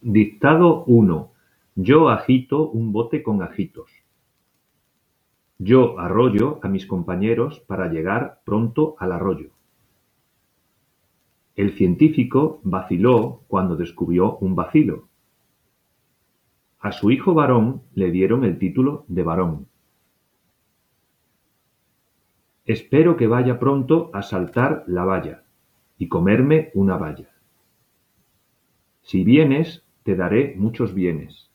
Dictado 1. Yo agito un bote con ajitos. Yo arroyo a mis compañeros para llegar pronto al arroyo. El científico vaciló cuando descubrió un bacilo. A su hijo varón le dieron el título de varón. Espero que vaya pronto a saltar la valla y comerme una baya. Si vienes, te daré muchos bienes.